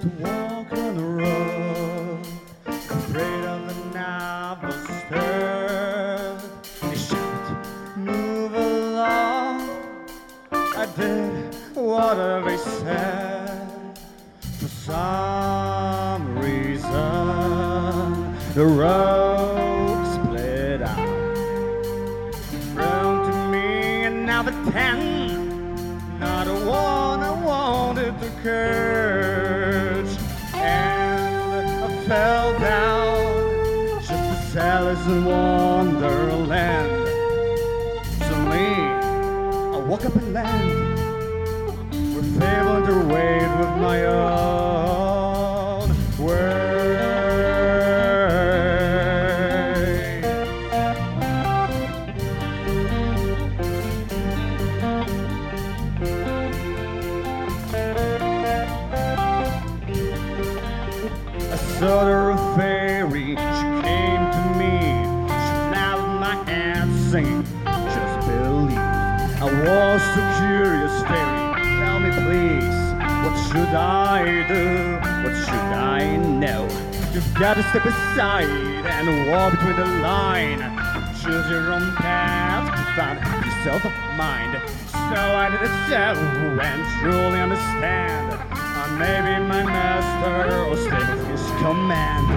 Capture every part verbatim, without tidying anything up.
to walk on the road, afraid of the novel's turn. He shouted, move along. I did whatever he said. For some reason, the road split out. From to me and now the ten, not the one I wanted to catch. And I fell down, just as Alice in Wonderland. Suddenly, I woke up and land. We're favored to wait with my own way. I saw her a fairy, she came to me. She nodded my hand singing, just believe. I was so curious, fairy, tell me please, what should I do? What should I know? You've got to step aside and walk between the line. Choose your own path to find peace of mind. So I did it so and truly understand. I may be my master or stay with his command.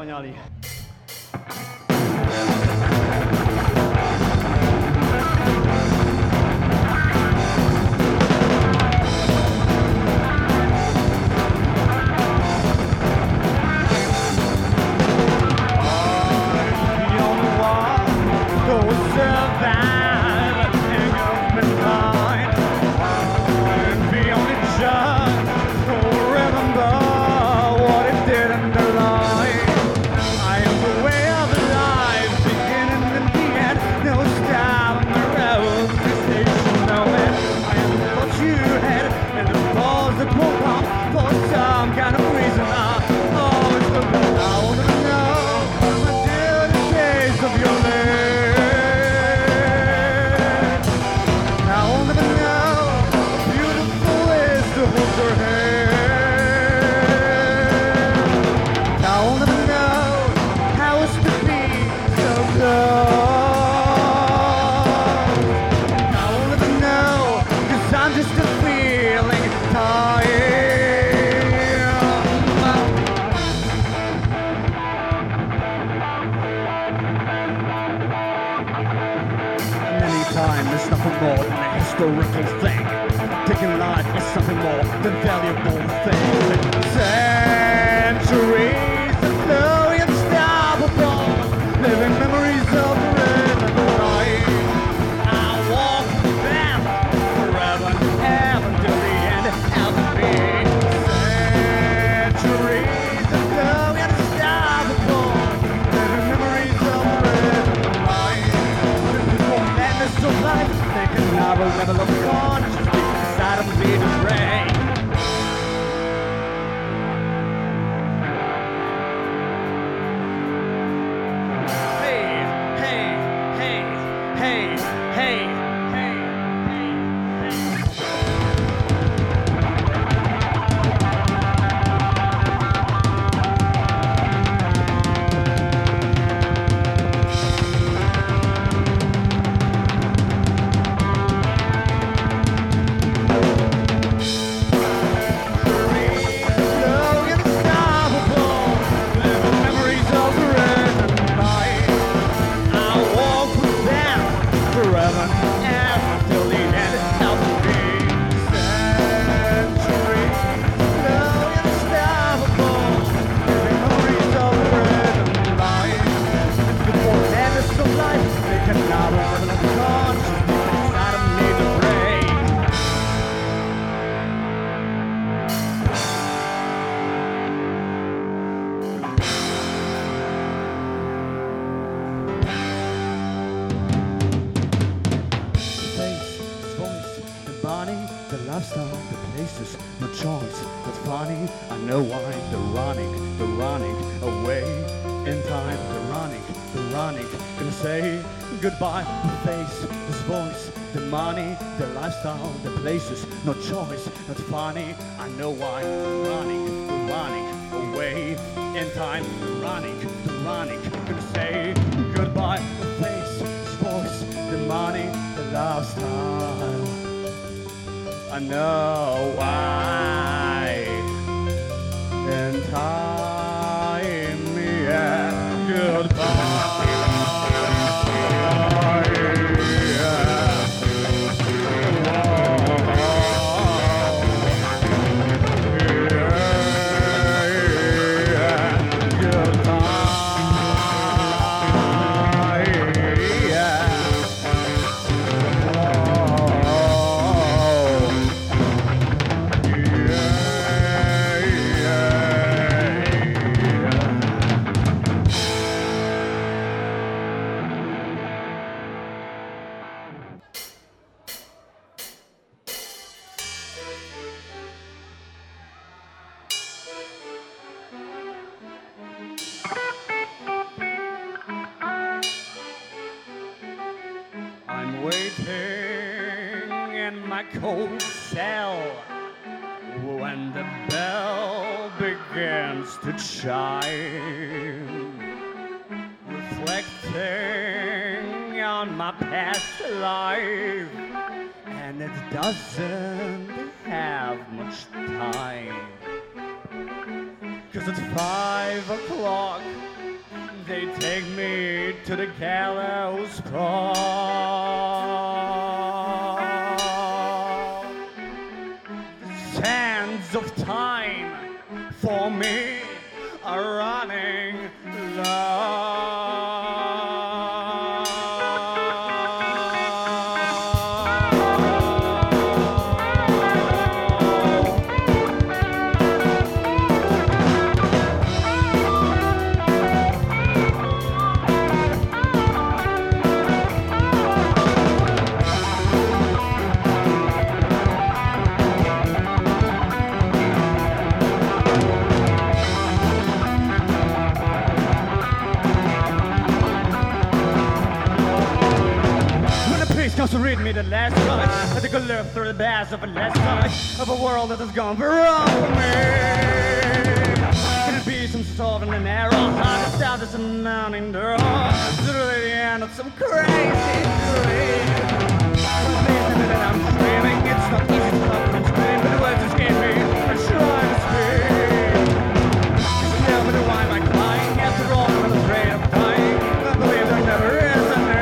spagnoli. It's nothing more than a historical thing. Taking life is something more than valuable things. Centuries of glory unstoppable, living memories of rhythm and life. I walk them forever and ever till the end of me. Centuries of glory unstoppable, living memories of rhythm and life. Before madness of life, thinking I will never look conscious deep inside of me to rain. The lifestyle, the places, no choice. What's funny, I know why. They're running, they're running away. In time, they're running, they're running. Gonna say goodbye. The face, this voice, the money, the lifestyle, the places, no choice. Not funny, I know why. They're running, they're running away. In time, they're running, they're running. Gonna say goodbye. The face, this voice, the money, the lifestyle. I know why. In time, yeah, goodbye. I'm waiting in my cold cell when the bell begins to chime, reflecting on my past life, and it doesn't have much time, 'cause it's five o'clock They take me to the gallows pole. The sands of time for me are running low. Comes to read me the last touch. I take a look through the bars of a last touch of a world that has gone wrong for me. Can it be some sort of an error? How to stop this mounting door to the end of some crazy dream? Listen that I'm screaming. It's not easy to talk and scream, but the words escape me. I'm trying to speak. Just tell me why am I crying? After all, I'm afraid of dying. I believe there never is an end.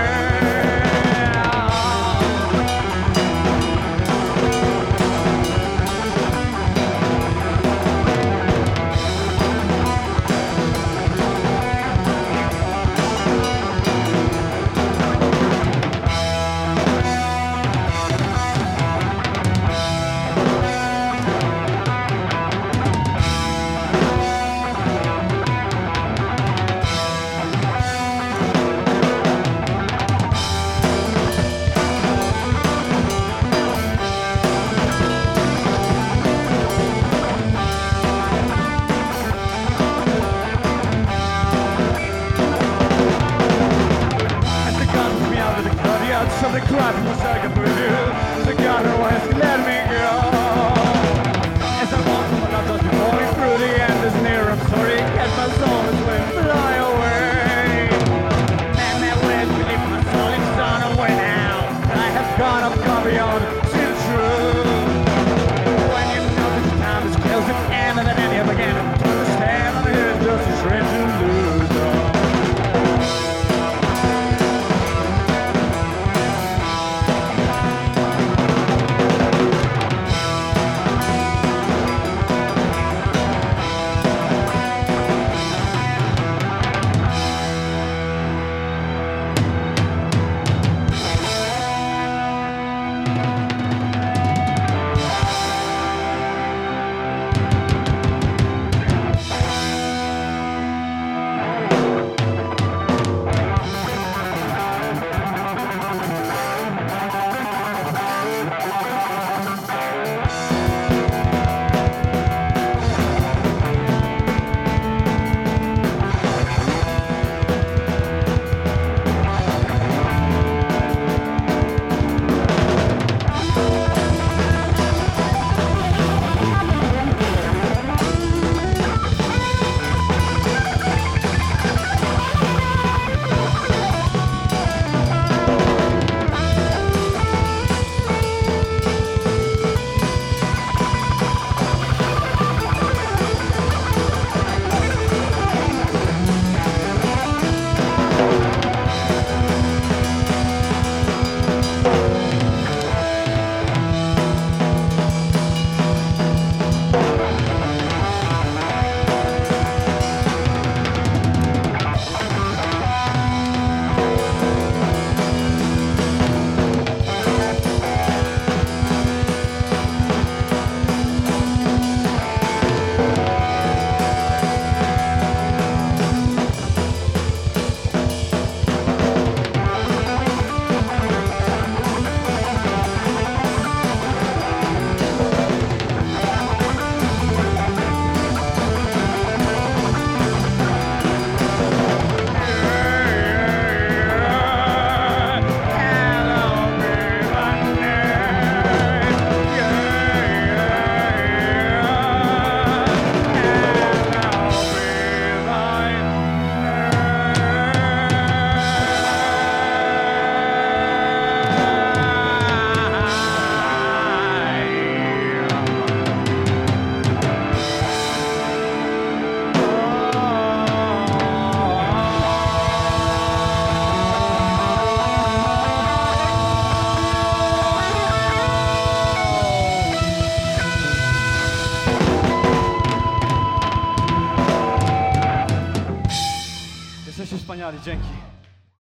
Something cried from the circuit for you. The God who has let me go. As I walk from my love just before me through the end is near. I'm sorry, as my soul is going to fly away. And that wind will leave my soul is on away now. I have gone up, gone beyond to the truth. When you know that the time is close at hand, and then you begin to understand I'm here just a stranger loser. Jesteście wspaniali, dzięki.